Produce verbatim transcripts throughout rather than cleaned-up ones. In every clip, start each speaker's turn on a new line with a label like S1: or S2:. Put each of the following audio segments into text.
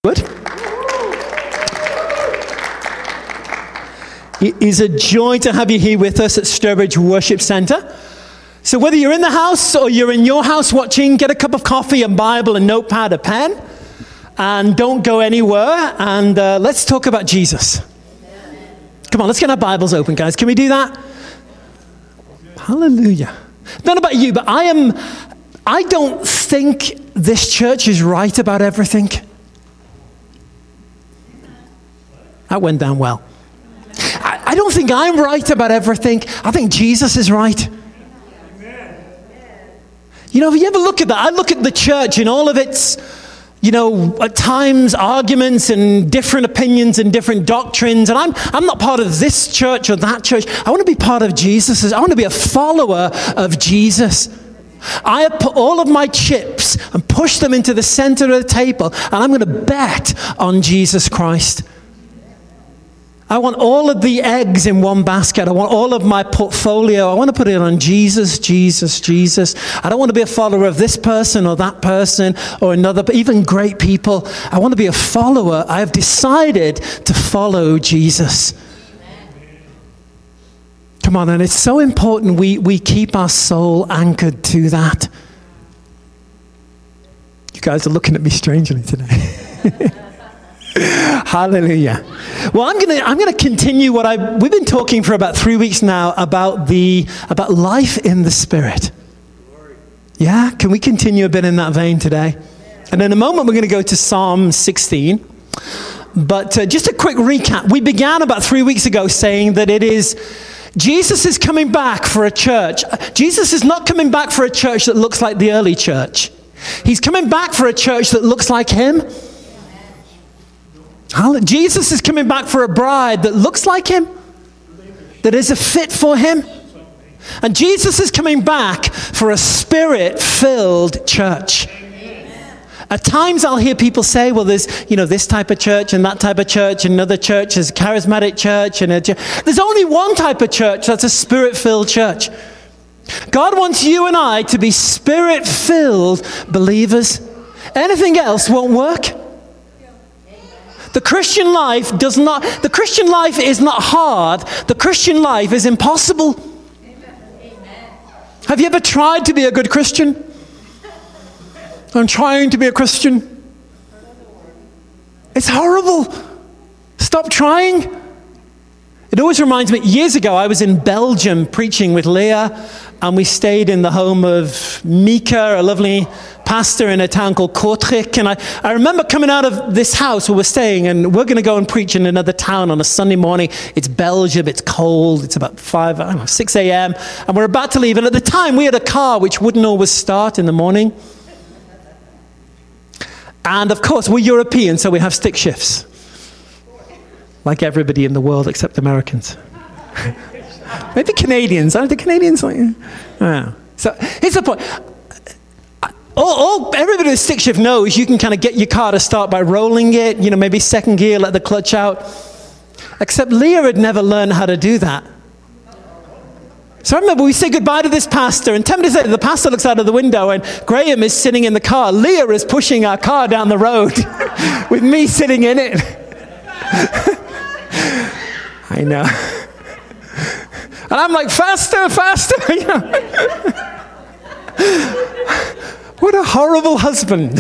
S1: Good. It is a joy to have you here with us at Sturbridge Worship Centre. So whether you're in the house or you're in your house watching, get a cup of coffee, a Bible, a notepad, a pen, and don't go anywhere. And uh, let's talk about Jesus. Come on, let's get our Bibles open, guys. Can we do that? Hallelujah. Not about you, but I am. I don't think this church is right about everything. That went down well. I, I don't think I'm right about everything. I think Jesus is right. You know, if you ever look at that, I look at the church and all of its, you know, at times arguments and different opinions and different doctrines. And I'm I'm not part of this church or that church. I want to be part of Jesus's. I want to be a follower of Jesus. I have put all of my chips and pushed them into the center of the table, and I'm going to bet on Jesus Christ. I want all of the eggs in one basket. I want all of my portfolio. I want to put it on Jesus, Jesus, Jesus. I don't want to be a follower of this person or that person or another, but even great people. I want to be a follower. I have decided to follow Jesus. Come on, and it's so important we, we keep our soul anchored to that. You guys are looking at me strangely today. Hallelujah. Well, I'm gonna I'm gonna continue what I we've been talking for about three weeks now about the about life in the Spirit. Yeah, can we continue a bit in that vein today? And in a moment we're going to go to Psalm sixteen. But uh, just a quick recap. We began about three weeks ago saying that it is Jesus is coming back for a church. Jesus is not coming back for a church that looks like the early church. He's coming back for a church that looks like him. Jesus is coming back for a bride that looks like him, that is a fit for him. And Jesus is coming back for a Spirit-filled church. At times I'll hear people say, well, there's, you know, this type of church and that type of church and another church is a charismatic church. and a ch- There's only one type of church that's a Spirit-filled church. God wants you and I to be Spirit-filled believers. Anything else won't work. The Christian life does not, the Christian life is not hard. The Christian life is impossible. Amen. Have you ever tried to be a good Christian? I'm trying to be a Christian. It's horrible. Stop trying. It always reminds me, years ago I was in Belgium preaching with Leah, and we stayed in the home of Mika, a lovely pastor in a town called Kortrijk. And I, I remember coming out of this house where we're staying, and we're going to go and preach in another town on a Sunday morning. It's Belgium, it's cold, it's about five, I don't know, six a.m. And we're about to leave. And at the time we had a car which wouldn't always start in the morning. And of course we're European, so we have stick shifts. Like everybody in the world except Americans. Maybe Canadians. Aren't the Canadians like you? Oh. So here's the point. All, all everybody with stick shift knows you can kind of get your car to start by rolling it, you know, maybe second gear, let the clutch out. Except Leah had never learned how to do that. So I remember we say goodbye to this pastor, and ten minutes later the pastor looks out of the window and Graham is sitting in the car. Leah is pushing our car down the road with me sitting in it. I know. And I'm like, faster, faster. You know? What a horrible husband.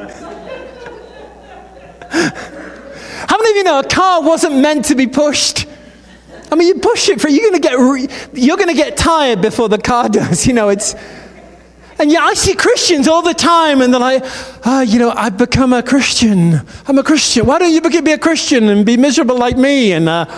S1: How many of you know a car wasn't meant to be pushed? I mean, you push it for, you're going to get, re, you're going to get tired before the car does. You know, it's, and yeah, I see Christians all the time, and they're like, oh, you know, I've become a Christian. I'm a Christian. Why don't you be a Christian and be miserable like me? And uh,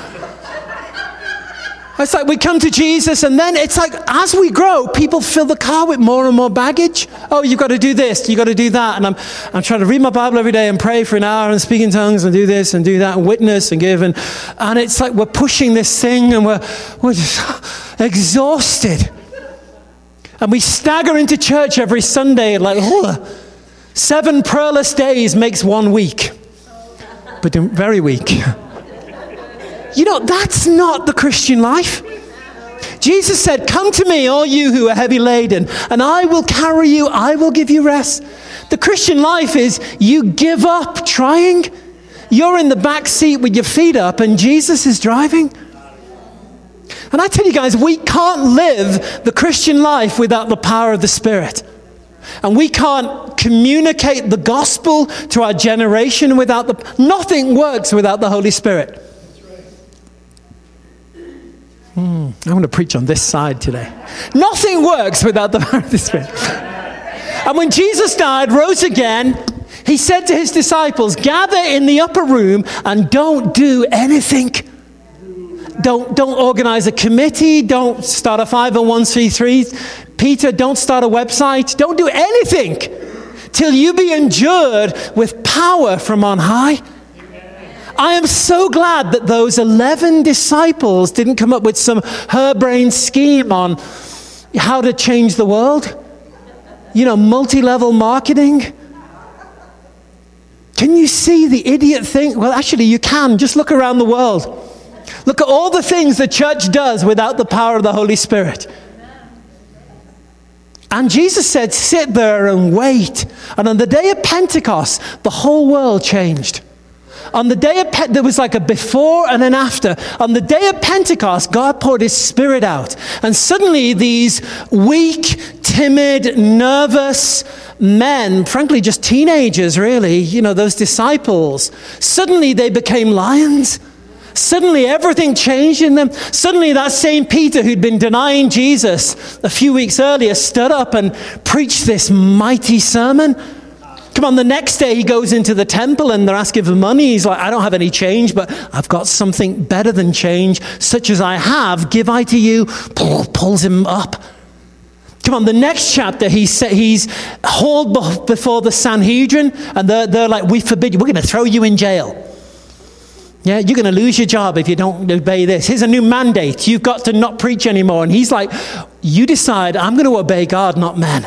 S1: it's like we come to Jesus, and then it's like as we grow, people fill the car with more and more baggage. Oh, you've got to do this, you've got to do that. And I'm I'm trying to read my Bible every day and pray for an hour and speak in tongues and do this and do that and witness and give. And, and it's like we're pushing this thing, and we're, we're just exhausted. And we stagger into church every Sunday like, oh, seven prayerless days makes one week. But very weak. You know, that's not the Christian life. Jesus said, come to me, all you who are heavy laden, and I will carry you, I will give you rest. The Christian life is you give up trying. You're in the back seat with your feet up, and Jesus is driving. And I tell you guys, we can't live the Christian life without the power of the Spirit. And we can't communicate the gospel to our generation without the... Nothing works without the Holy Spirit. Hmm, I'm going to preach on this side today. Nothing works without the power of the Spirit. And when Jesus died, rose again, he said to his disciples, gather in the upper room and don't do anything. Don't, don't organize a committee. Don't start a five oh one c three. Peter, don't start a website. Don't do anything till you be endured with power from on high. I am so glad that those eleven disciples didn't come up with some harebrained scheme on how to change the world. You know, multi-level marketing. Can you see the idiot thing? Well, actually, you can. Just look around the world. Look at all the things the church does without the power of the Holy Spirit. And Jesus said, sit there and wait. And on the day of Pentecost, the whole world changed. On the day of Pentecost, there was like a before and an after. On the day of Pentecost, God poured his Spirit out. And suddenly these weak, timid, nervous men, frankly just teenagers really, you know, those disciples, suddenly they became lions. Suddenly everything changed in them. Suddenly that same Peter who'd been denying Jesus a few weeks earlier stood up and preached this mighty sermon. Come on, the next day he goes into the temple and they're asking for money. He's like, I don't have any change, but I've got something better than change. Such as I have, give I to you. Pulls him up. Come on, the next chapter, he's, he's hauled before the Sanhedrin and they're, they're like, we forbid you. We're going to throw you in jail. Yeah, you're going to lose your job if you don't obey this. Here's a new mandate. You've got to not preach anymore. And he's like, you decide, I'm going to obey God, not man.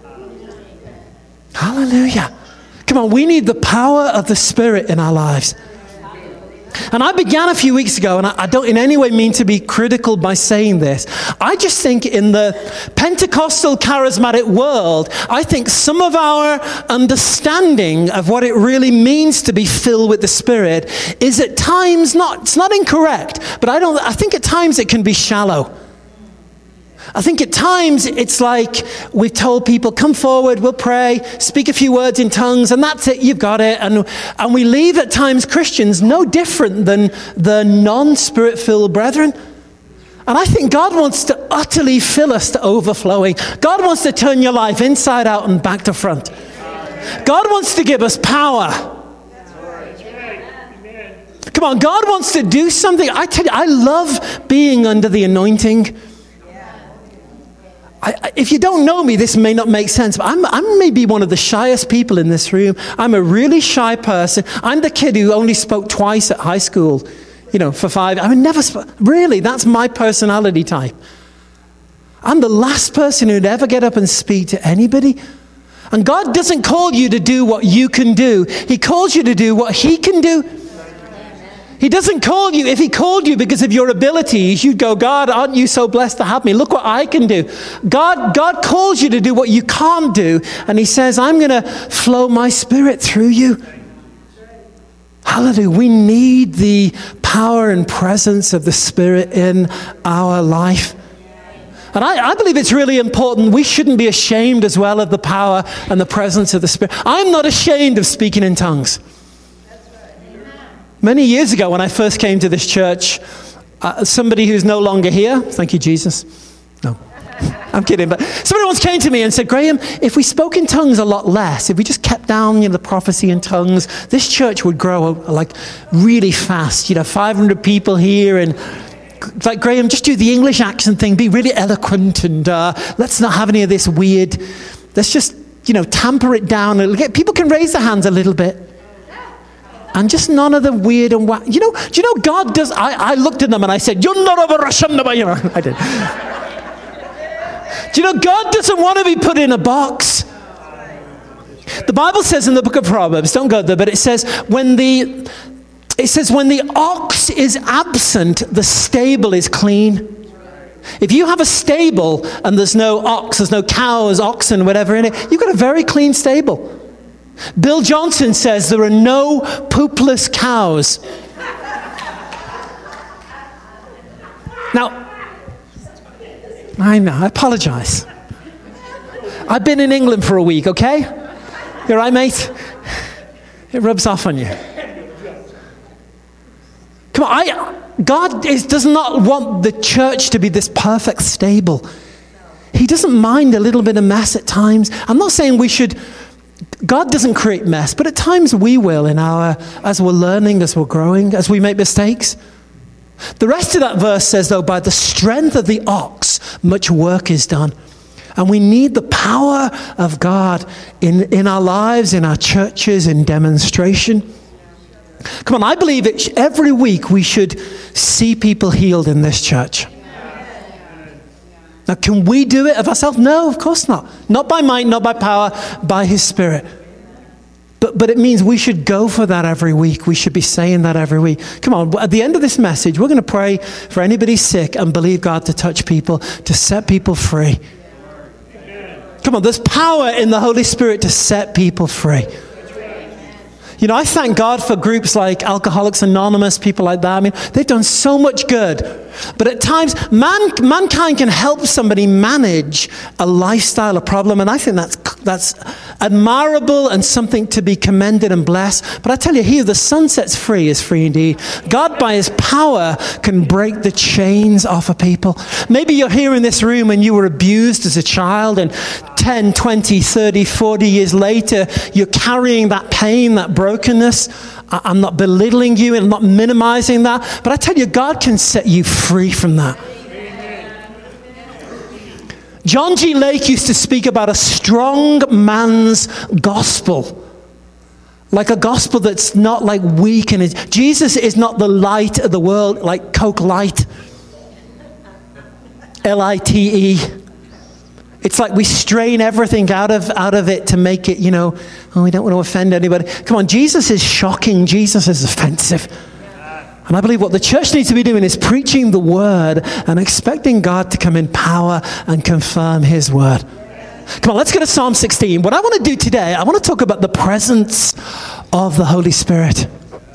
S1: Hallelujah. Come on, we need the power of the Spirit in our lives. And I began a few weeks ago, and I, I don't in any way mean to be critical by saying this. I just think in the Pentecostal charismatic world, I think some of our understanding of what it really means to be filled with the Spirit is at times not, it's not incorrect, but I don't, I think at times it can be shallow. I think at times it's like we've told people, come forward, we'll pray, speak a few words in tongues, and that's it, you've got it. And, and we leave at times Christians no different than the non-Spirit-filled brethren. And I think God wants to utterly fill us to overflowing. God wants to turn your life inside out and back to front. God wants to give us power. Come on, God wants to do something. I tell you, I love being under the anointing. I, if you don't know me, this may not make sense, but I'm, I'm maybe one of the shyest people in this room. I'm a really shy person. I'm the kid who only spoke twice at high school, you know, for five. I mean, never spoke. Really, that's my personality type. I'm the last person who'd ever get up and speak to anybody. And God doesn't call you to do what you can do. He calls you to do what He can do. He doesn't call you, if He called you because of your abilities, you'd go, God, aren't you so blessed to have me? Look what I can do. God, God calls you to do what you can't do. And He says, I'm going to flow my Spirit through you. Hallelujah. We need the power and presence of the Spirit in our life. And I, I believe it's really important. We shouldn't be ashamed as well of the power and the presence of the Spirit. I'm not ashamed of speaking in tongues. Many years ago when I first came to this church, uh, somebody who's no longer here, thank you, Jesus. No, I'm kidding. But somebody once came to me and said, Graham, if we spoke in tongues a lot less, if we just kept down, you know, the prophecy in tongues, this church would grow like really fast. You know, five hundred people here, and it's like, Graham, just do the English accent thing, be really eloquent, and uh, let's not have any of this weird, let's just, you know, tamper it down. People can raise their hands a little bit. And just none of the weird and wack. You know, do you know God does, I, I looked at them and I said, you're not over Russian, you know, I did. Do you know, God doesn't want to be put in a box. The Bible says in the book of Proverbs, don't go there, but it says, when the, it says, when the ox is absent, the stable is clean. If you have a stable and there's no ox, there's no cows, oxen, whatever in it, you've got a very clean stable. Bill Johnson says there are no poopless cows. Now, I know, I apologize. I've been in England for a week, okay? You all right, mate? It rubs off on you. Come on, I, God is, does not want the church to be this perfect stable. He doesn't mind a little bit of mess at times. I'm not saying we should, God doesn't create mess, but at times we will in our, as we're learning, as we're growing, as we make mistakes. The rest of that verse says, though, by the strength of the ox, much work is done. And we need the power of God in, in our lives, in our churches, in demonstration. Come on, I believe it, every week we should see people healed in this church. Now, can we do it of ourselves? No, of course not. Not by might, not by power, by His Spirit. But, but it means we should go for that every week. We should be saying that every week. Come on, at the end of this message, we're going to pray for anybody sick and believe God to touch people, to set people free. Come on, there's power in the Holy Spirit to set people free. You know, I thank God for groups like Alcoholics Anonymous, people like that. I mean, they've done so much good. But at times, man, mankind can help somebody manage a lifestyle, a problem, and I think that's that's admirable and something to be commended and blessed. But I tell you, he who the Son sets free is free indeed. God, by His power, can break the chains off of people. Maybe you're here in this room and you were abused as a child, and ten, twenty, thirty, forty years later, you're carrying that pain, that brokenness. I'm not belittling you and I'm not minimizing that, but I tell you, God can set you free from that. John G. Lake used to speak about a strong man's gospel. Like a gospel that's not like weak. And it, Jesus is not the light of the world, like Coke Light. L I T E. It's like we strain everything out of out of it to make it, you know, oh, we don't want to offend anybody. Come on, Jesus is shocking. Jesus is offensive. And I believe what the church needs to be doing is preaching the word and expecting God to come in power and confirm His word. Come on, let's go to Psalm sixteen. What I want to do today, I want to talk about the presence of the Holy Spirit.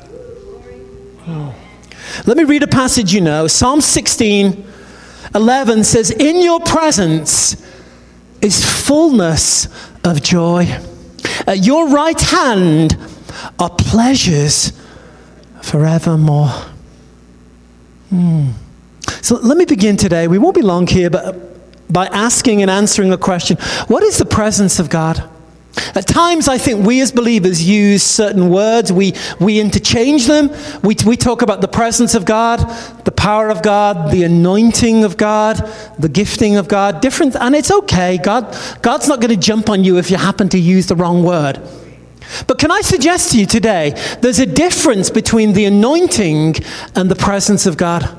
S1: Let me read a passage you know. Psalm sixteen, eleven says, "In your presence is fullness of joy. At your right hand are pleasures forevermore." Hmm. So let me begin today. We won't be long here, but by asking and answering a question. What is the presence of God? At times, I think we as believers use certain words. We we interchange them. We, we talk about the presence of God, the power of God, the anointing of God, the gifting of God. Different, and it's okay. God, God's not going to jump on you if you happen to use the wrong word. But can I suggest to you today, there's a difference between the anointing and the presence of God.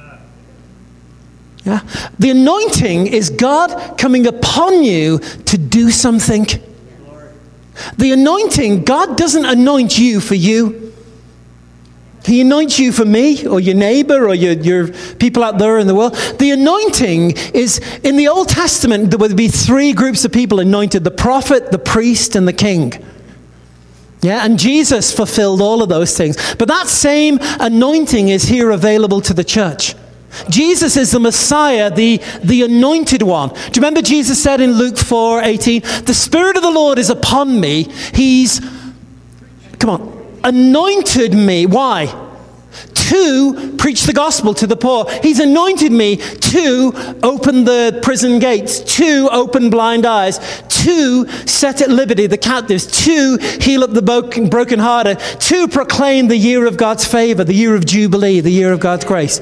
S1: Yeah? The anointing is God coming upon you to do something. The anointing, God doesn't anoint you for you. He anoints you for me or your neighbor or your, your people out there in the world. The anointing is, in the Old Testament, there would be three groups of people anointed: the prophet, the priest, and the king. Yeah, and Jesus fulfilled all of those things. But that same anointing is here available to the church. Jesus is the Messiah, the, the anointed one. Do you remember Jesus said in Luke four eighteen, "The Spirit of the Lord is upon me. He's," come on, "anointed me." Why? To preach the gospel to the poor. He's anointed me to open the prison gates, to open blind eyes, to set at liberty the captives, to heal up the broken, brokenhearted, to proclaim the year of God's favor, the year of Jubilee, the year of God's grace.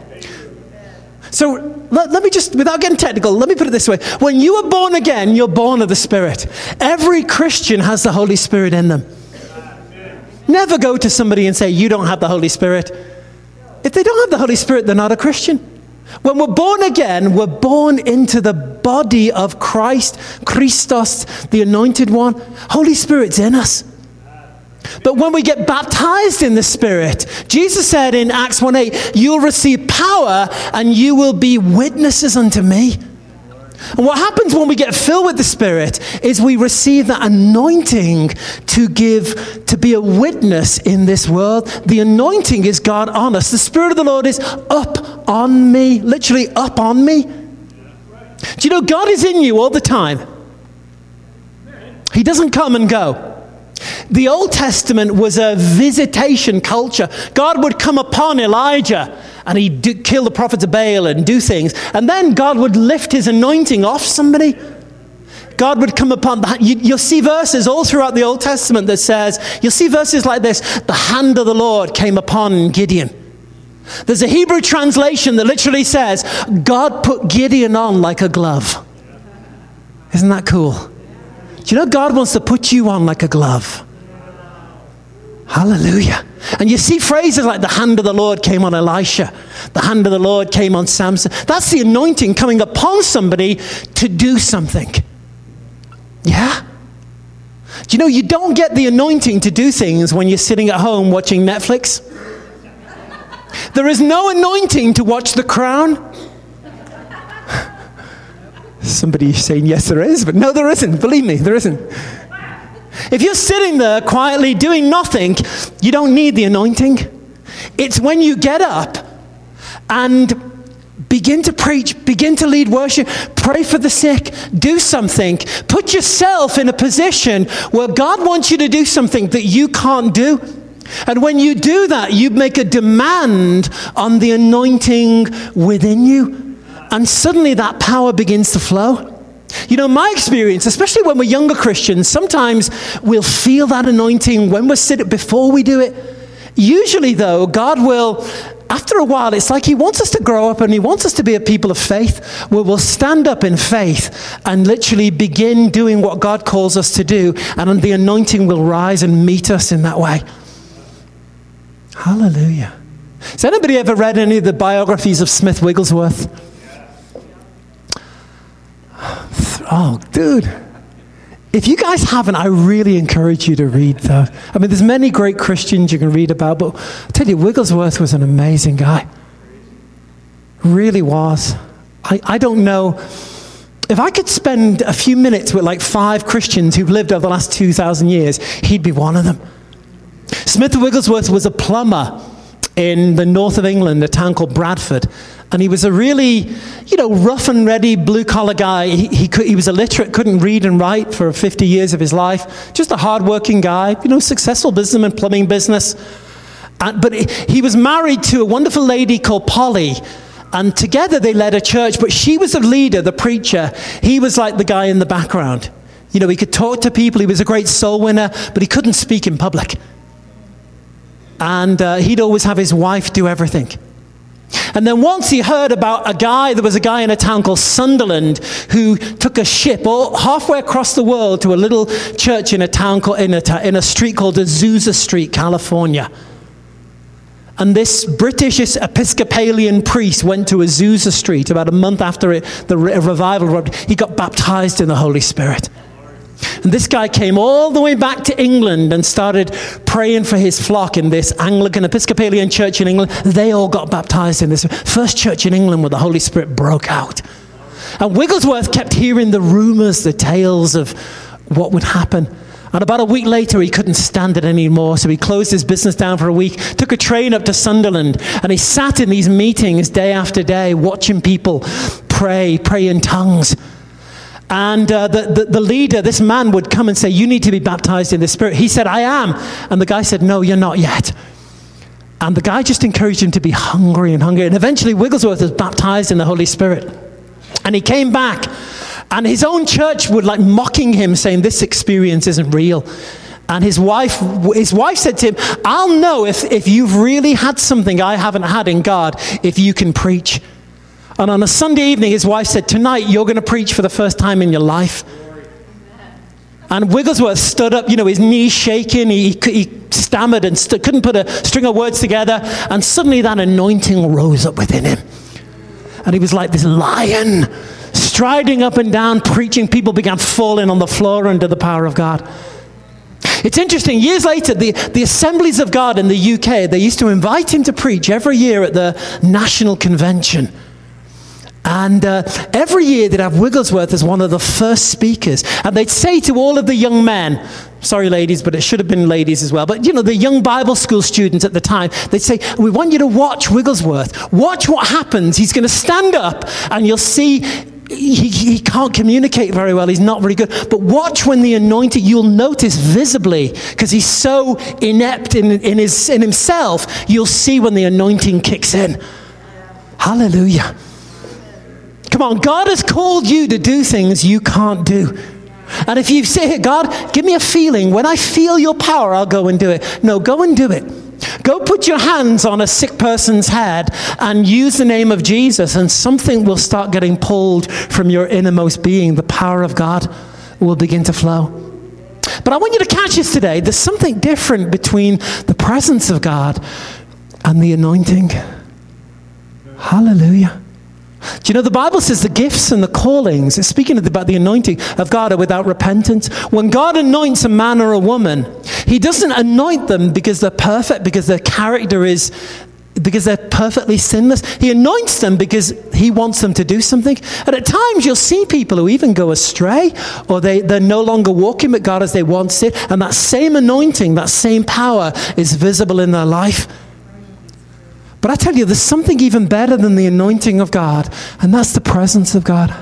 S1: So let, let me just, without getting technical, let me put it this way. When you are born again, you're born of the Spirit. Every Christian has the Holy Spirit in them. Never go to somebody and say, "You don't have the Holy Spirit." If they don't have the Holy Spirit, they're not a Christian. When we're born again, we're born into the body of Christ, Christos, the anointed one. Holy Spirit's in us. But when we get baptized in the Spirit, Jesus said in Acts one eight, you'll receive power and you will be witnesses unto me. And what happens when we get filled with the Spirit is we receive that anointing to give, to be a witness in this world. The anointing is God on us. The Spirit of the Lord is up on me, literally up on me. Do you know God is in you all the time? He doesn't come and go. The Old Testament was a visitation culture. God would come upon Elijah and he'd do, kill the prophets of Baal and do things. And then God would lift his anointing off somebody. God would come upon, the, you, you'll see verses all throughout the Old Testament that says, you'll see verses like this, the hand of the Lord came upon Gideon. There's a Hebrew translation that literally says, God put Gideon on like a glove. Isn't that cool? Do you know God wants to put you on like a glove? Hallelujah. And you see phrases like the hand of the Lord came on Elisha. The hand of the Lord came on Samson. That's the anointing coming upon somebody to do something. Yeah? Do you know you don't get the anointing to do things when you're sitting at home watching Netflix? There is no anointing to watch The Crown. Somebody saying yes there is, but no there isn't. Believe me, there isn't. If you're sitting there quietly doing nothing, you don't need the anointing. It's when you get up and begin to preach, begin to lead worship, pray for the sick, do something. Put yourself in a position where God wants you to do something that you can't do. And when you do that, you make a demand on the anointing within you. And suddenly that power begins to flow. You know, my experience, especially when we're younger Christians, sometimes we'll feel that anointing when we're sitting, before we do it. Usually, though, God will, after a while, it's like he wants us to grow up and he wants us to be a people of faith, where we'll stand up in faith and literally begin doing what God calls us to do, and the anointing will rise and meet us in that way. Hallelujah. Has anybody ever read any of the biographies of Smith Wigglesworth? Oh, dude. If you guys haven't, I really encourage you to read that. I mean, there's many great Christians you can read about, but I tell you, Wigglesworth was an amazing guy. Really was. I, I don't know. If I could spend a few minutes with like five Christians who've lived over the last two thousand years, he'd be one of them. Smith Wigglesworth was a plumber in the north of England, a town called Bradford. And he was a really, you know, rough and ready blue-collar guy. He, he, could, he was illiterate, couldn't read and write for fifty years of his life. Just a hard-working guy, you know, successful businessman, plumbing business. And, but he, he was married to a wonderful lady called Polly. And together they led a church. But she was the leader, the preacher. He was like the guy in the background. You know, he could talk to people. He was a great soul winner, but he couldn't speak in public. And uh, he'd always have his wife do everything. And then once he heard about a guy, there was a guy in a town called Sunderland who took a ship all halfway across the world to a little church in a town called, in a, in a street called Azusa Street, California. And this British Episcopalian priest went to Azusa Street about a month after it, the revival. He got baptized in the Holy Spirit. And this guy came all the way back to England and started praying for his flock in this Anglican Episcopalian church in England. They all got baptized in this first church in England where the Holy Spirit broke out. And Wigglesworth kept hearing the rumors, the tales of what would happen. And about a week later, he couldn't stand it anymore, so he closed his business down for a week, took a train up to Sunderland, and he sat in these meetings day after day, watching people pray, pray in tongues. And uh, the, the, the leader, this man, would come and say, you need to be baptized in the Spirit. He said, I am. And the guy said, no, you're not yet. And the guy just encouraged him to be hungry and hungry. And eventually Wigglesworth was baptized in the Holy Spirit. And he came back. And his own church would like mocking him, saying, this experience isn't real. And his wife, his wife said to him, I'll know if, if you've really had something I haven't had in God, if you can preach. And on a Sunday evening, his wife said, tonight you're going to preach for the first time in your life. And Wigglesworth stood up, you know, his knees shaking. He, he stammered and st- couldn't put a string of words together. And suddenly that anointing rose up within him. And he was like this lion, striding up and down, preaching. People began falling on the floor under the power of God. It's interesting, years later, the, the Assemblies of God in the U K, they used to invite him to preach every year at the National Convention. And uh, every year they'd have Wigglesworth as one of the first speakers. And they'd say to all of the young men, sorry ladies, but it should have been ladies as well, but you know, the young Bible school students at the time, they'd say, we want you to watch Wigglesworth. Watch what happens. He's going to stand up and you'll see he, he can't communicate very well. He's not very good. But watch when the anointing, you'll notice visibly, because he's so inept in, in, his, in himself, you'll see when the anointing kicks in. Hallelujah. Come on, God has called you to do things you can't do. And if you say, God, give me a feeling. When I feel your power, I'll go and do it. No, go and do it. Go put your hands on a sick person's head and use the name of Jesus, and something will start getting pulled from your innermost being. The power of God will begin to flow. But I want you to catch this today. There's something different between the presence of God and the anointing. Hallelujah. Do you know the Bible says the gifts and the callings, it's speaking about the anointing of God, are without repentance. When God anoints a man or a woman, he doesn't anoint them because they're perfect, because their character is, because they're perfectly sinless. He anoints them because he wants them to do something. And at times you'll see people who even go astray, or they, they're no longer walking with God as they once did. And that same anointing, that same power is visible in their life. But I tell you, there's something even better than the anointing of God, and that's the presence of God.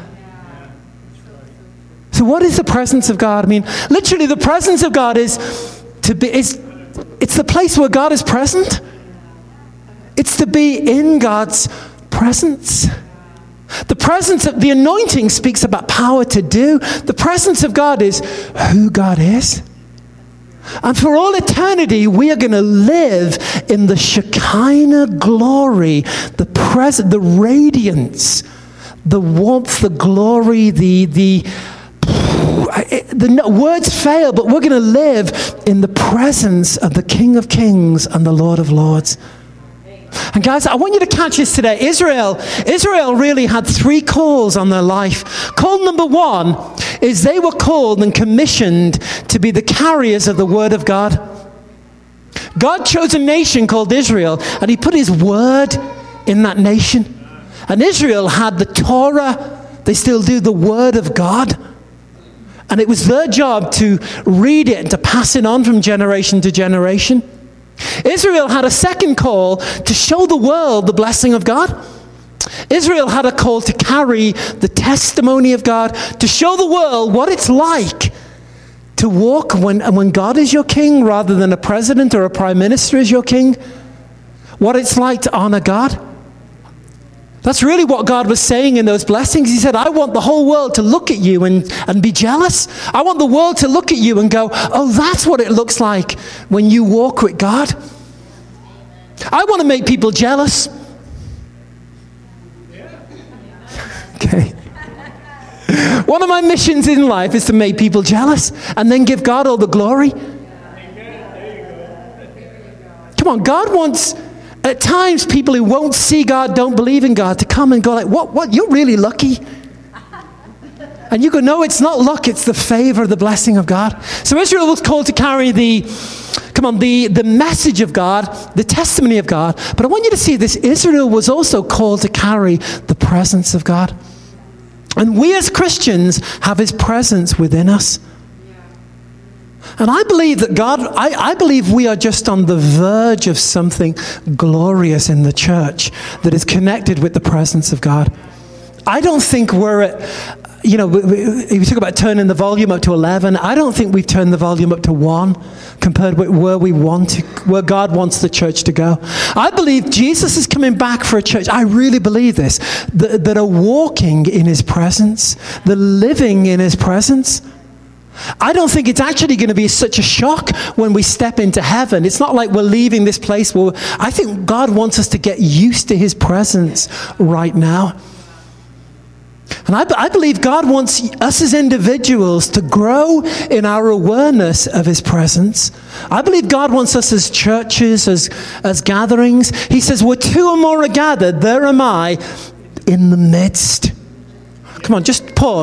S1: So what is the presence of God? I mean, literally the presence of God is to be, is, it's the place where God is present. It's to be in God's presence. The presence of the anointing speaks about power to do. The presence of God is who God is. And for all eternity, we are going to live in the Shekinah glory, the present, the radiance, the warmth, the glory, the, the, the words fail, but we're going to live in the presence of the King of Kings and the Lord of Lords. And guys, I want you to catch this today. Israel, Israel really had three calls on their life. Call number one is they were called and commissioned to be the carriers of the word of God. God chose a nation called Israel, and he put his word in that nation. And Israel had the Torah. They still do the word of God. And it was their job to read it and to pass it on from generation to generation. Israel had a second call to show the world the blessing of God. Israel had a call to carry the testimony of God, to show the world what it's like to walk when, when God is your king rather than a president or a prime minister is your king. What it's like to honor God. That's really what God was saying in those blessings. He said, I want the whole world to look at you and, and be jealous. I want the world to look at you and go, oh, that's what it looks like when you walk with God. I want to make people jealous. Okay. One of my missions in life is to make people jealous and then give God all the glory. Come on, God wants... At times, people who won't see God, don't believe in God, to come and go like, what, what, you're really lucky. And you go, no, it's not luck, it's the favor, the blessing of God. So Israel was called to carry the, come on, the, the message of God, the testimony of God. But I want you to see this, Israel was also called to carry the presence of God. And we as Christians have his presence within us. And I believe that God, I, I believe we are just on the verge of something glorious in the church that is connected with the presence of God. I don't think we're at, you know, if you talk about turning the volume up to eleven, I don't think we've turned the volume up to one compared with where we want to, where God wants the church to go. I believe Jesus is coming back for a church. I really believe this, that, that are walking in his presence, the living in his presence. I don't think it's actually going to be such a shock when we step into heaven. It's not like we're leaving this place. Where I think God wants us to get used to his presence right now. And I, I believe God wants us as individuals to grow in our awareness of his presence. I believe God wants us as churches, as, as gatherings. He says, where two or more are gathered, there am I in the midst. Come on, just pause.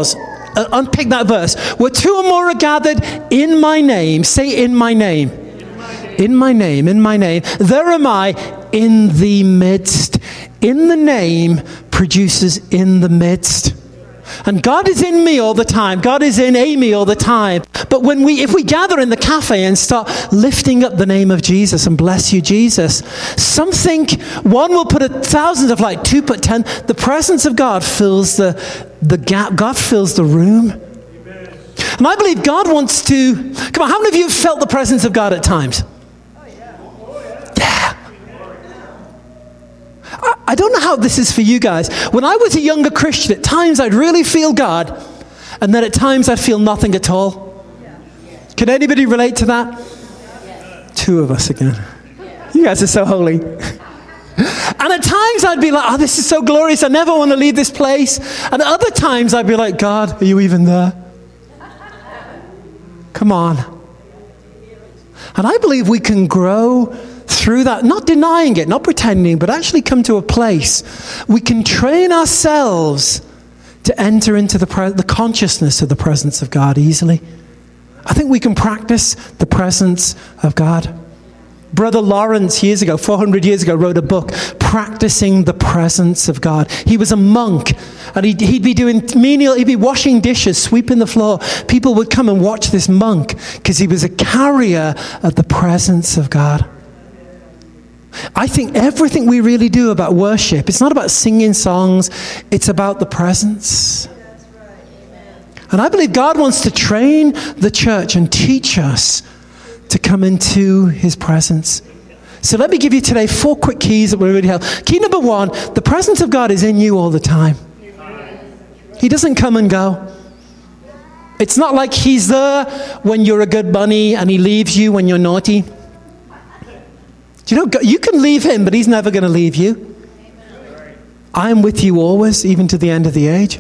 S1: uh, unpick that verse. Where two or more are gathered in my name. Say in my name. In my name, in my name. There am I in the midst. In the name produces in the midst. And God is in me all the time. God is in Amy all the time. But when we, if we gather in the cafe and start lifting up the name of Jesus and bless you, Jesus, something, one will put a thousands of like, two put ten. The presence of God fills the, the gap. God fills the room. Amen. And I believe God wants to, come on, how many of you have felt the presence of God at times? I don't know how this is for you guys. When I was a younger Christian, at times I'd really feel God, and then at times I'd feel nothing at all. Can anybody relate to that? Two of us again. You guys are so holy. And at times I'd be like, oh, this is so glorious. I never want to leave this place. And at other times I'd be like, God, are you even there? Come on. And I believe we can grow through that, not denying it, not pretending, but actually come to a place we can train ourselves to enter into the, pre- the consciousness of the presence of God easily. I think we can practice the presence of God. Brother Lawrence, years ago, four hundred years ago, wrote a book, Practicing the Presence of God. He was a monk, and he'd, he'd be doing menial, he'd be washing dishes, sweeping the floor. People would come and watch this monk because he was a carrier of the presence of God. I think everything we really do about worship, it's not about singing songs, it's about the presence. And I believe God wants to train the church and teach us to come into his presence. So let me give you today four quick keys that will really help. Key number one, the presence of God is in you all the time. He doesn't come and go. It's not like he's there when you're a good bunny and he leaves you when you're naughty. Do you know, you can leave him, but he's never going to leave you. I am with you always, even to the end of the age.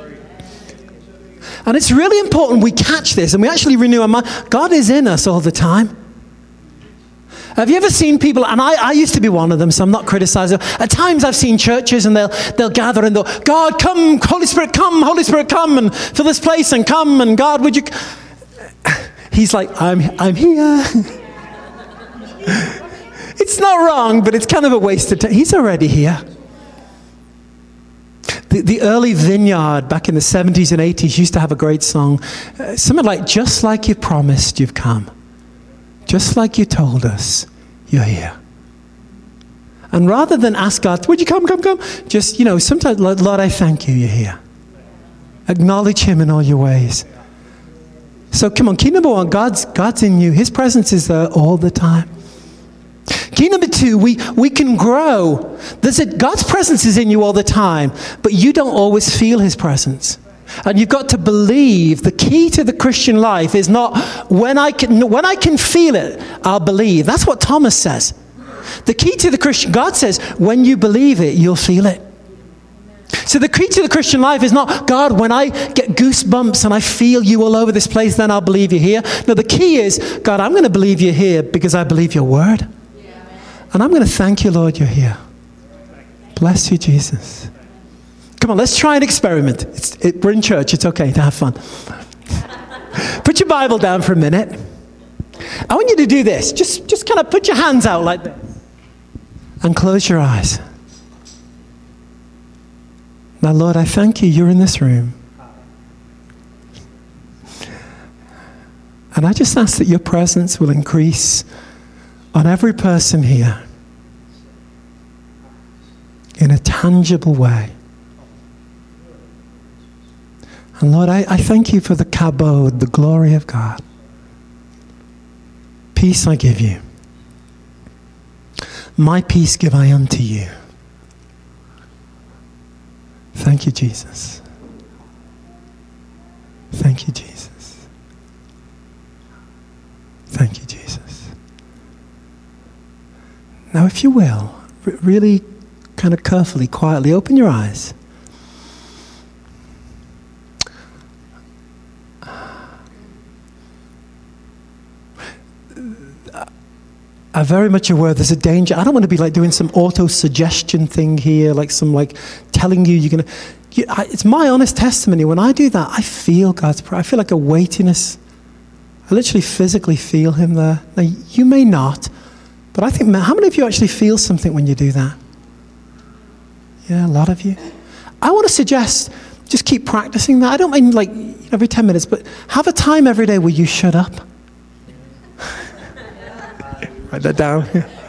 S1: And it's really important we catch this and we actually renew our mind. God is in us all the time. Have you ever seen people, and I, I used to be one of them, so I'm not criticizing. At times I've seen churches and they'll they'll gather and they'll, God, come, Holy Spirit, come, Holy Spirit, come and fill this place and come and God, would you? He's like, I'm I'm here. It's not wrong, but it's kind of a waste of time. He's already here. The, the early Vineyard back in the seventies and eighties used to have a great song. Uh, something like, just like you promised, you've come. Just like you told us, you're here. And rather than ask God, would you come, come, come? Just, you know, sometimes, Lord, Lord, I thank you, you're here. Acknowledge him in all your ways. So come on, key number one, God's, God's in you. His presence is there all the time. Key number two, we, we can grow. There's a, God's presence is in you all the time, but you don't always feel his presence. And you've got to believe. The key to the Christian life is not when I can, when I can feel it, I'll believe. That's what Thomas says. The key to the Christian, God says, when you believe it, you'll feel it. So the key to the Christian life is not, God, when I get goosebumps and I feel you all over this place, then I'll believe you're here. No, the key is, God, I'm going to believe you're here because I believe your word. And I'm going to thank you, Lord, you're here. Bless you, Jesus. Come on, let's try an experiment. It's, it, we're in church. It's okay to have fun. Put your Bible down for a minute. I want you to do this. Just, just kind of put your hands out like this. And close your eyes. Now, Lord, I thank you. You're in this room. And I just ask that your presence will increase on every person here in a tangible way. And Lord, I, I thank you for the kabod, the glory of God. Peace I give you. My peace give I unto you. Thank you, Jesus. Thank you, Jesus. Thank you, Jesus. Now, if you will, r- really kind of carefully, quietly, open your eyes. I'm very much aware there's a danger. I don't want to be like doing some auto-suggestion thing here, like some like telling you you're going to... You, I, it's my honest testimony. When I do that, I feel God's presence. I feel like a weightiness. I literally physically feel him there. Now, you may not, but I think, man, how many of you actually feel something when you do that? Yeah, a lot of you. I want to suggest, just keep practicing that. I don't mean like every ten minutes, but have a time every day where you shut up. Write that down.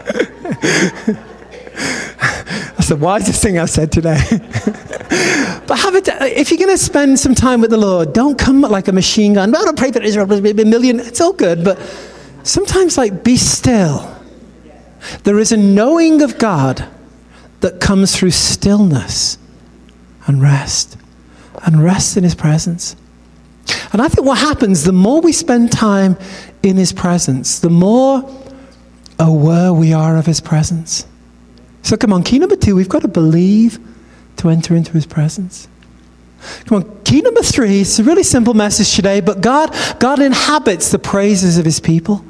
S1: That's the wisest thing I've said today. But have it, if you're going to spend some time with the Lord, don't come like a machine gun. I don't pray for Israel, a million. It's all good, but sometimes like be still. There is a knowing of God that comes through stillness and rest, and rest in his presence. And I think what happens, the more we spend time in his presence, the more aware we are of his presence. So come on, key number two, we've got to believe to enter into his presence. Come on, key number three, it's a really simple message today, but God, God inhabits the praises of his people.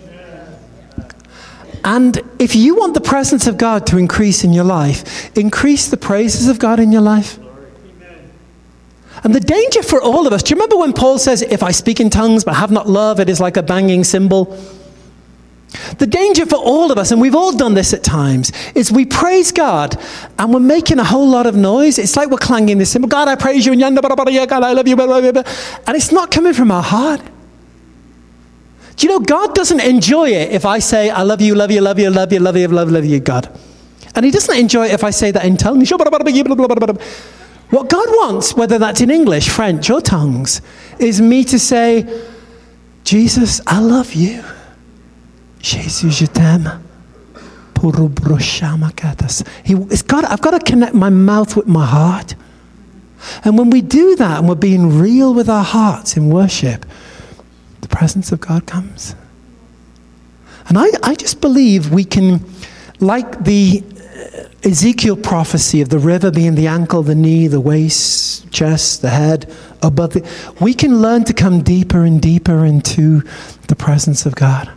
S1: And if you want the presence of God to increase in your life, increase the praises of God in your life. And the danger for all of us, do you remember when Paul says, if I speak in tongues but have not love, it is like a banging cymbal? The danger for all of us, and we've all done this at times, is we praise God and we're making a whole lot of noise. It's like we're clanging the cymbal. God, I praise you, and God, I love you, and it's not coming from our heart. Do you know, God doesn't enjoy it if I say, I love you, love you, love you, love you, love you, love you, love you, God. And he doesn't enjoy it if I say that in tongues. What God wants, whether that's in English, French, or tongues, is me to say, Jesus, I love you. Jesus, je t'aime. He, it's got, I've got to connect my mouth with my heart. And when we do that and we're being real with our hearts in worship, the presence of God comes. And I, I just believe we can, like the Ezekiel prophecy of the river being the ankle, the knee, the waist, chest, the head, above the, we can learn to come deeper and deeper into the presence of God.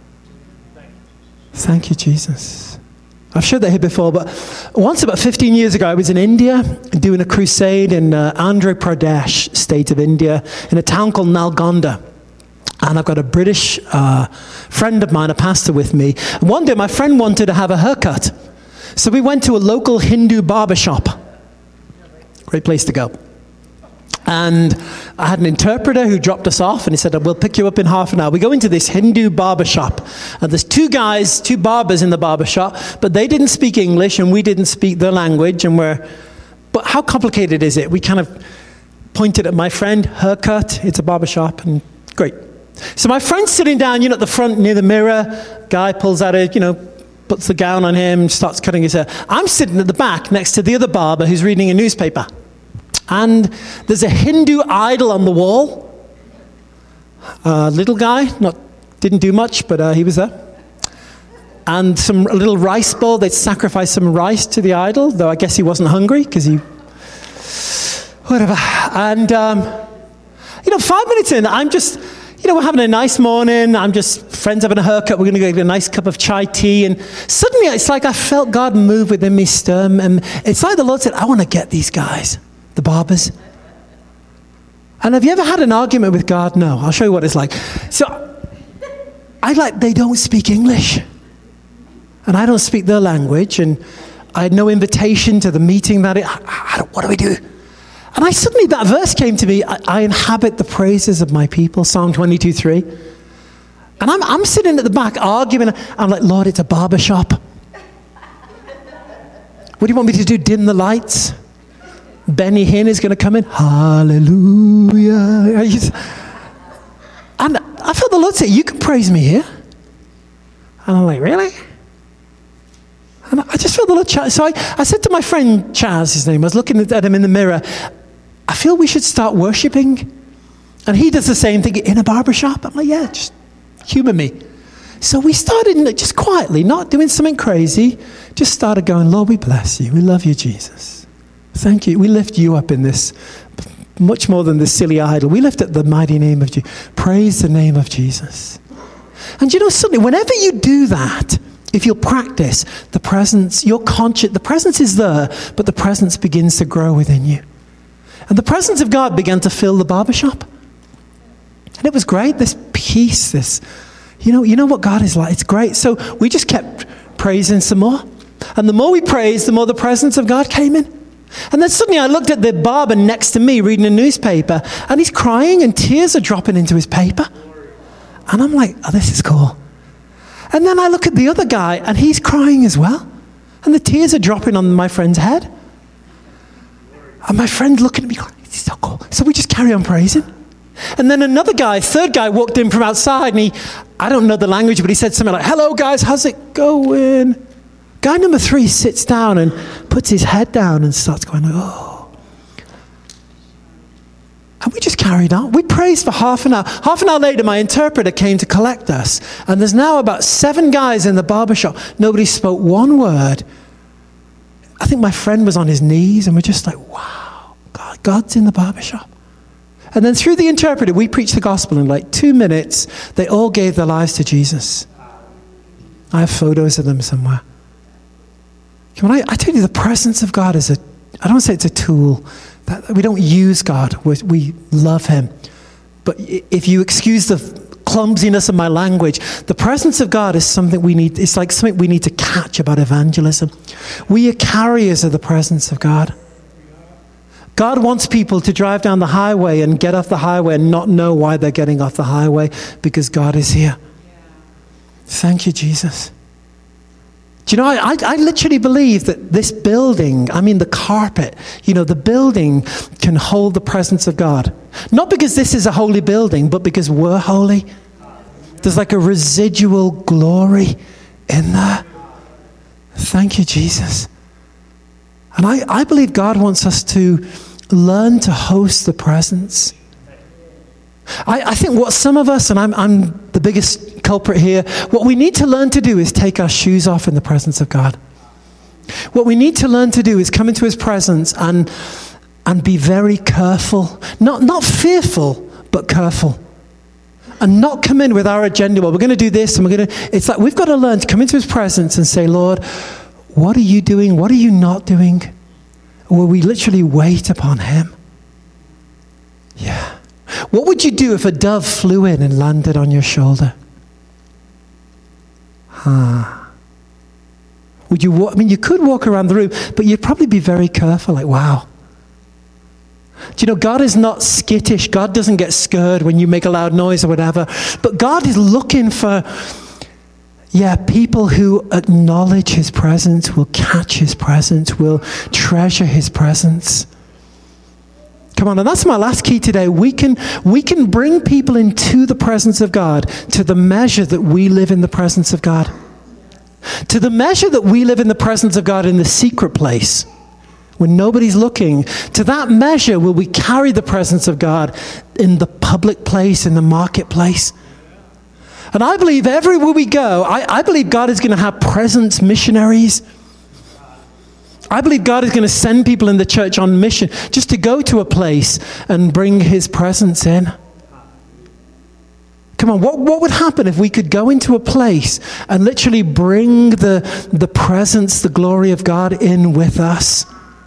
S1: Thank you, Jesus. I've shared that here before, but once about fifteen years ago, I was in India doing a crusade in uh, Andhra Pradesh, state of India, in a town called Nalgonda. And I've got a British uh, friend of mine, a pastor with me. And one day, my friend wanted to have a haircut. So we went to a local Hindu barber shop. Great place to go. And I had an interpreter who dropped us off, and he said, we'll pick you up in half an hour. We go into this Hindu barber shop, and there's two guys, two barbers in the barber shop, but they didn't speak English, and we didn't speak their language, and we're, but how complicated is it? We kind of pointed at my friend, haircut, it's a barber shop, and great. So my friend's sitting down, you know, at the front near the mirror, guy pulls out a, you know, puts the gown on him, starts cutting his hair. I'm sitting at the back next to the other barber who's reading a newspaper. And there's a Hindu idol on the wall. Uh, little guy, not didn't do much, but uh, he was there. And some a little rice bowl. They'd sacrificed some rice to the idol, though I guess he wasn't hungry because he, whatever. And um, you know, five minutes in, I'm just, you know, we're having a nice morning. I'm just friends having a haircut. We're going to go get a nice cup of chai tea, and suddenly it's like I felt God move within me, stir, and it's like the Lord said, "I want to get these guys." The barbers. And have you ever had an argument with God? No. I'll show you what it's like. So, I like, they don't speak English. And I don't speak their language. And I had no invitation to the meeting that it, I, I, what do we do? And I suddenly, that verse came to me, I, I inhabit the praises of my people, Psalm twenty-two three. And I'm, I'm sitting at the back arguing. I'm like, Lord, it's a barber shop. What do you want me to do? Dim the lights? Benny Hinn is going to come in. Hallelujah. And I felt the Lord say, you can praise me here. And I'm like, really? And I just felt the Lord. Ch- so I, I said to my friend Chaz, his name, I was looking at him in the mirror. I feel we should start worshiping. And he does the same thing in a barbershop. I'm like, yeah, just humor me. So we started just quietly, not doing something crazy, just started going, Lord, we bless you. We love you, Jesus. Thank you. We lift you up in this, much more than this silly idol. We lift up the mighty name of Jesus. Praise the name of Jesus. And you know, suddenly, whenever you do that, if you'll practice, the presence, your conscience, the presence is there, but the presence begins to grow within you. And the presence of God began to fill the barbershop. And it was great, this peace, this, you know, you know what God is like. It's great. So we just kept praising some more. And the more we praised, the more the presence of God came in. And then suddenly I looked at the barber next to me reading a newspaper, and he's crying and tears are dropping into his paper. And I'm like, oh, this is cool. And then I look at the other guy, and he's crying as well. And the tears are dropping on my friend's head. And my friend looking at me, going, this is so cool. So we just carry on praising. And then another guy, third guy, walked in from outside, and he, I don't know the language, but he said something like, hello guys, how's it going? Guy number three sits down and puts his head down and starts going, oh. And we just carried on. We praised for half an hour. Half an hour later, my interpreter came to collect us. And there's now about seven guys in the barbershop. Nobody spoke one word. I think my friend was on his knees, and we're just like, wow, God, God's in the barbershop. And then through the interpreter, we preached the gospel in like two minutes. They all gave their lives to Jesus. I have photos of them somewhere. When I, I tell you, the presence of God is a, I don't say it's a tool. That we don't use God. We, we love him. But if you excuse the clumsiness of my language, the presence of God is something we need. It's like something we need to catch about evangelism. We are carriers of the presence of God. God wants people to drive down the highway and get off the highway and not know why they're getting off the highway, because God is here. Thank you, Jesus. Do you know, I, I literally believe that this building, I mean the carpet, you know, the building can hold the presence of God. Not because this is a holy building, but because we're holy. There's like a residual glory in there. Thank you, Jesus. And I, I believe God wants us to learn to host the presence. I, I think what some of us, and I'm, I'm the biggest culprit here, what we need to learn to do is take our shoes off in the presence of God. What we need to learn to do is come into his presence and and be very careful. Not, not fearful, but careful. And not come in with our agenda. Well, we're going to do this and we're going to... It's like we've got to learn to come into his presence and say, Lord, what are you doing? What are you not doing? Will we literally wait upon him? Yeah. What would you do if a dove flew in and landed on your shoulder? Huh. Would you walk, I mean, you could walk around the room, but you'd probably be very careful, like, wow. Do you know, God is not skittish. God doesn't get scared when you make a loud noise or whatever. But God is looking for, yeah, people who acknowledge his presence, will catch his presence, will treasure his presence. Come on, and that's my last key today. We can, we can bring people into the presence of God to the measure that we live in the presence of God. To the measure that we live in the presence of God in the secret place, when nobody's looking, to that measure will we carry the presence of God in the public place, in the marketplace. And I believe everywhere we go, I, I believe God is going to have presence missionaries. I believe God is going to send people in the church on mission just to go to a place and bring his presence in. Come on, what, what would happen if we could go into a place and literally bring the, the presence, the glory of God in with us?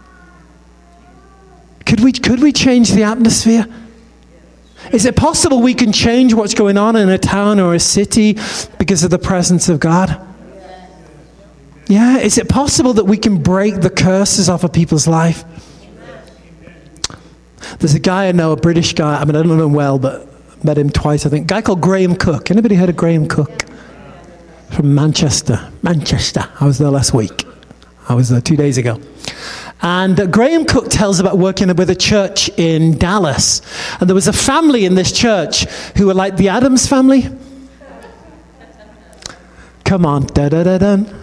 S1: Could we, could we change the atmosphere? Is it possible we can change what's going on in a town or a city because of the presence of God? Yeah, is it possible that we can break the curses off of people's life? There's a guy I know, a British guy, I mean, I don't know him well, but met him twice, I think. A guy called Graham Cook. Anybody heard of Graham Cook? From Manchester. Manchester. I was there last week. I was there two days ago. And uh, Graham Cook tells about working with a church in Dallas. And there was a family in this church who were like the Addams family. Come on. Da-da-da-dun.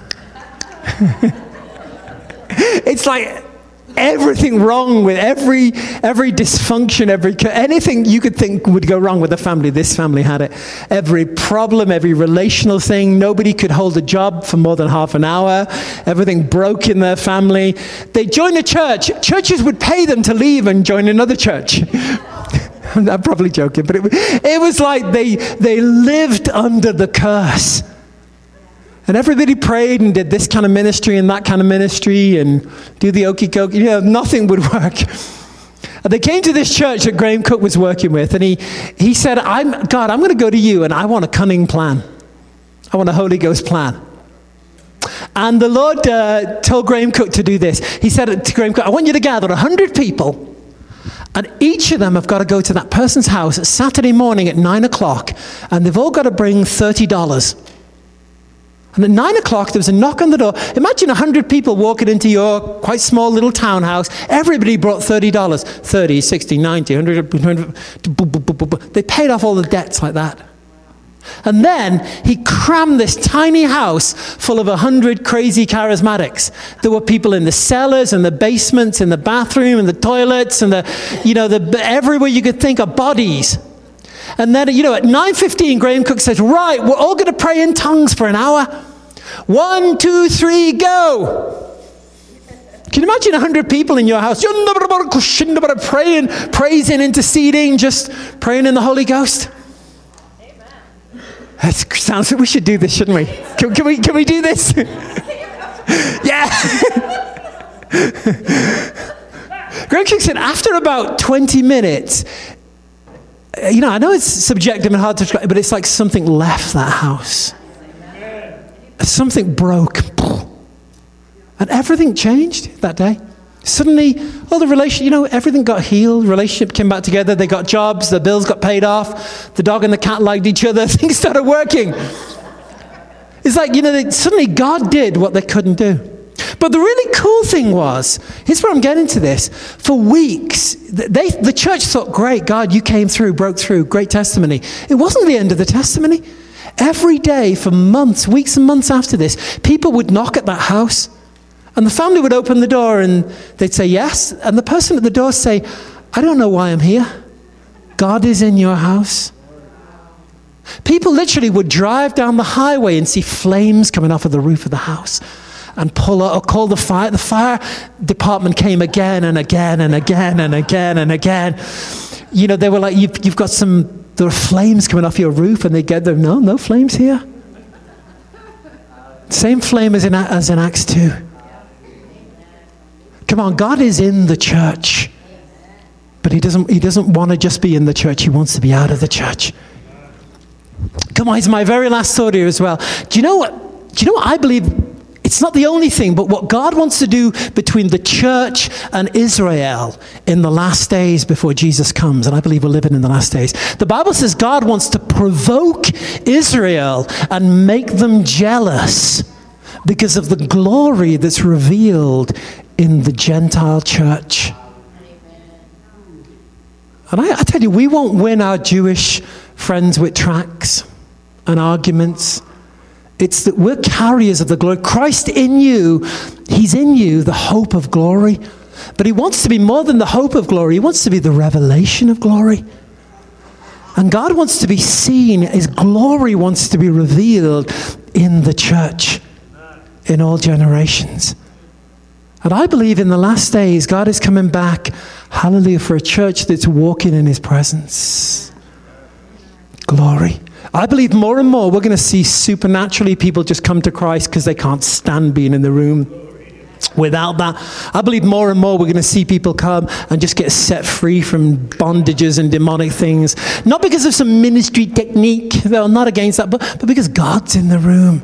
S1: It's like everything wrong with every every dysfunction, every anything you could think would go wrong with the family. This family had it. Every problem, every relational thing. Nobody could hold a job for more than half an hour. Everything broke in their family. They joined a church. Churches would pay them to leave and join another church. I'm probably joking, but it, it was like they they lived under the curse. And everybody prayed and did this kind of ministry and that kind of ministry and do the okey-dokey. You know, nothing would work. And they came to this church that Graham Cook was working with, and he, he said, I'm, God, I'm going to go to you, and I want a cunning plan. I want a Holy Ghost plan. And the Lord uh, told Graham Cook to do this. He said to Graham Cook, I want you to gather one hundred people, and each of them have got to go to that person's house at Saturday morning at nine o'clock, and they've all got to bring thirty dollars. And at nine o'clock, there was a knock on the door. Imagine one hundred people walking into your quite small little townhouse. Everybody brought thirty dollars. thirty, sixty, ninety, one hundred, one hundred. They paid off all the debts like that. And then he crammed this tiny house full of one hundred crazy charismatics. There were people in the cellars and the basements, in the bathroom and the toilets and the, you know, the everywhere you could think of bodies. And then, you know, at nine fifteen, Graham Cook says, right, we're all going to pray in tongues for an hour. One, two, three, go. Can you imagine one hundred people in your house praying, praising, interceding, just praying in the Holy Ghost? That sounds like we should do this, shouldn't we? Can, can we can we do this? Yeah. Graham Cook said after about twenty minutes, you know, I know it's subjective and hard to describe, but it's like something left that house. Something broke. And everything changed that day. Suddenly, all the relation, you know, everything got healed. Relationship came back together. They got jobs. The bills got paid off. The dog and the cat liked each other. Things started working. It's like, you know, they, suddenly God did what they couldn't do. But the really cool thing was, here's where I'm getting to this. For weeks, they, the church thought, great, God, you came through, broke through, great testimony. It wasn't the end of the testimony. Every day for months, weeks and months after this, people would knock at that house. And the family would open the door and they'd say yes. And the person at the door say, I don't know why I'm here. God is in your house. People literally would drive down the highway and see flames coming off of the roof of the house and pull out or call the fire. The fire department came again and again and again and again and again. You know, they were like, you've, you've got some, there are flames coming off your roof, and they get there. No, no flames here. Same flame as in, as in Acts two. Come on, God is in the church, but he doesn't, he doesn't want to just be in the church. He wants to be out of the church. Come on, it's my very last thought here as well. Do you know what, do you know what I believe? It's not the only thing, but what God wants to do between the church and Israel in the last days before Jesus comes, and I believe we're living in the last days. The Bible says God wants to provoke Israel and make them jealous because of the glory that's revealed in the Gentile church. And I, I tell you, we won't win our Jewish friends with tracts and arguments. It's that we're carriers of the glory. Christ in you, he's in you, the hope of glory. But he wants to be more than the hope of glory. He wants to be the revelation of glory. And God wants to be seen. His glory wants to be revealed in the church in all generations. And I believe in the last days, God is coming back, hallelujah, for a church that's walking in his presence. Glory. I believe more and more we're going to see supernaturally people just come to Christ because they can't stand being in the room without that. I believe more and more we're going to see people come and just get set free from bondages and demonic things. Not because of some ministry technique, they're not against that, but, but because God's in the room.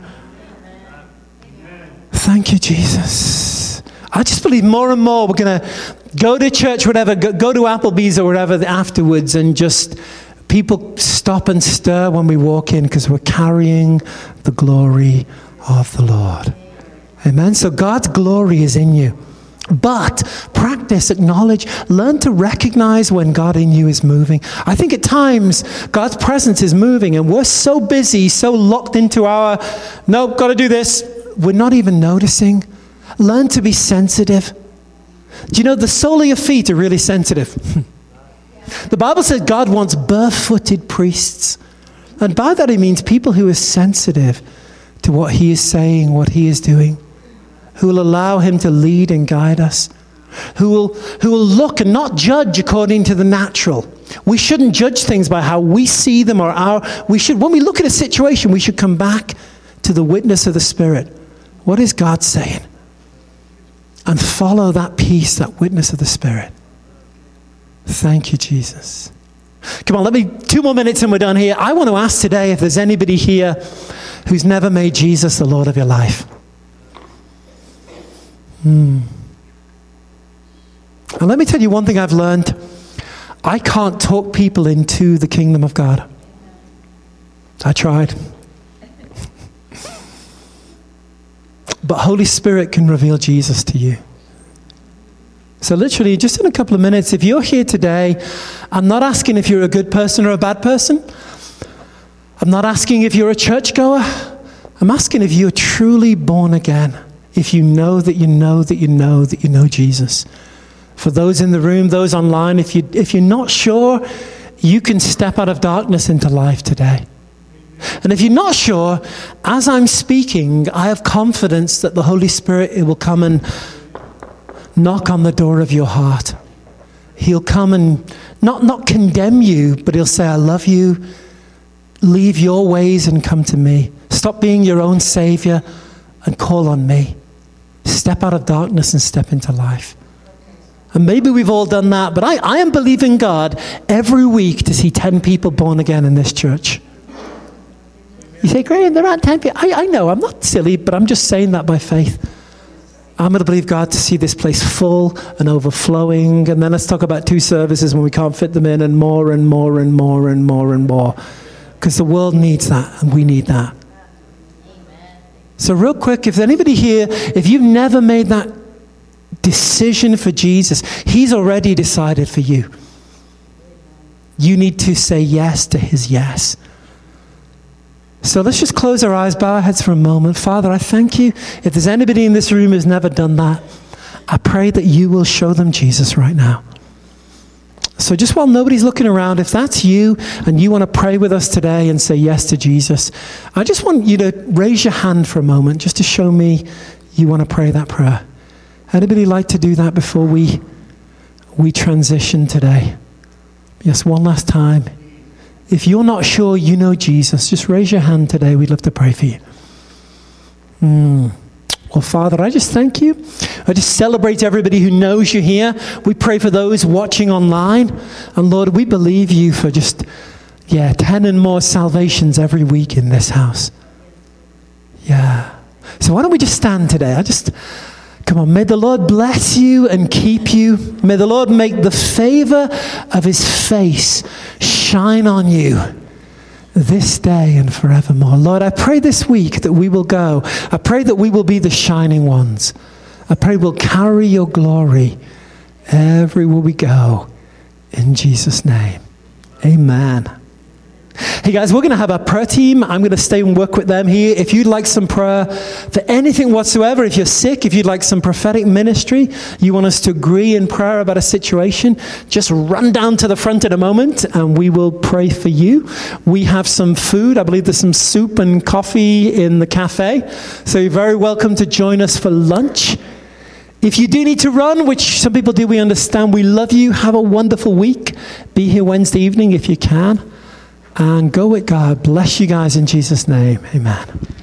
S1: Thank you, Jesus. I just believe more and more we're going to go to church, whatever, go, go to Applebee's or whatever afterwards, and just people stop and stir when we walk in because we're carrying the glory of the Lord. Amen. So God's glory is in you. But practice, acknowledge, learn to recognize when God in you is moving. I think at times God's presence is moving and we're so busy, so locked into our, nope, got to do this. We're not even noticing. Learn to be sensitive. Do you know the sole of your feet are really sensitive? The Bible says God wants barefooted priests. And by that he means people who are sensitive to what he is saying, what he is doing, who will allow him to lead and guide us, who will, who will look and not judge according to the natural. We shouldn't judge things by how we see them or our, we should, when we look at a situation, we should come back to the witness of the Spirit. What is God saying? And follow that peace, that witness of the Spirit. Thank you, Jesus. Come on, let me, two more minutes and we're done here. I want to ask today if there's anybody here who's never made Jesus the Lord of your life. Hmm. And let me tell you one thing I've learned. I can't talk people into the kingdom of God. I tried. But Holy Spirit can reveal Jesus to you. So literally, just in a couple of minutes, if you're here today, I'm not asking if you're a good person or a bad person. I'm not asking if you're a churchgoer. I'm asking if you're truly born again. If you know that you know that you know that you know Jesus. For those in the room, those online, if, you, if you're not sure, you can step out of darkness into life today. And if you're not sure, as I'm speaking, I have confidence that the Holy Spirit will come and knock on the door of your heart. He'll come and not, not condemn you, but he'll say, I love you. Leave your ways and come to me. Stop being your own savior and call on me. Step out of darkness and step into life. And maybe we've all done that, but I, I am believing God every week to see ten people born again in this church. You say, Graham, there aren't ten people. I, I know, I'm not silly, but I'm just saying that by faith. I'm going to believe God to see this place full and overflowing. And then let's talk about two services when we can't fit them in, and more and more and more and more and more. Because the world needs that, and we need that. Amen. So real quick, if there's anybody here, if you've never made that decision for Jesus, he's already decided for you. You need to say yes to his yes. So let's just close our eyes, bow our heads for a moment. Father, I thank you. If there's anybody in this room who's never done that, I pray that you will show them Jesus right now. So just while nobody's looking around, if that's you and you want to pray with us today and say yes to Jesus, I just want you to raise your hand for a moment just to show me you want to pray that prayer. Anybody like to do that before we we transition today? Yes, one last time. If you're not sure you know Jesus, just raise your hand today. We'd love to pray for you. Mm. Well, Father, I just thank you. I just celebrate everybody who knows you here. We pray for those watching online. And Lord, we believe you for just, yeah, ten and more salvations every week in this house. Yeah. So why don't we just stand today? I just... Come on, may the Lord bless you and keep you. May the Lord make the favor of his face shine on you this day and forevermore. Lord, I pray this week that we will go. I pray that we will be the shining ones. I pray we'll carry your glory everywhere we go. In Jesus' name, amen. Hey guys, we're going to have a prayer team. I'm going to stay and work with them here. If you'd like some prayer for anything whatsoever, if you're sick, if you'd like some prophetic ministry, you want us to agree in prayer about a situation, just run down to the front in a moment and we will pray for you. We have some food. I believe there's some soup and coffee in the cafe. So you're very welcome to join us for lunch. If you do need to run, which some people do, we understand. We love you. Have a wonderful week. Be here Wednesday evening if you can. And go with God. Bless you guys in Jesus' name. Amen.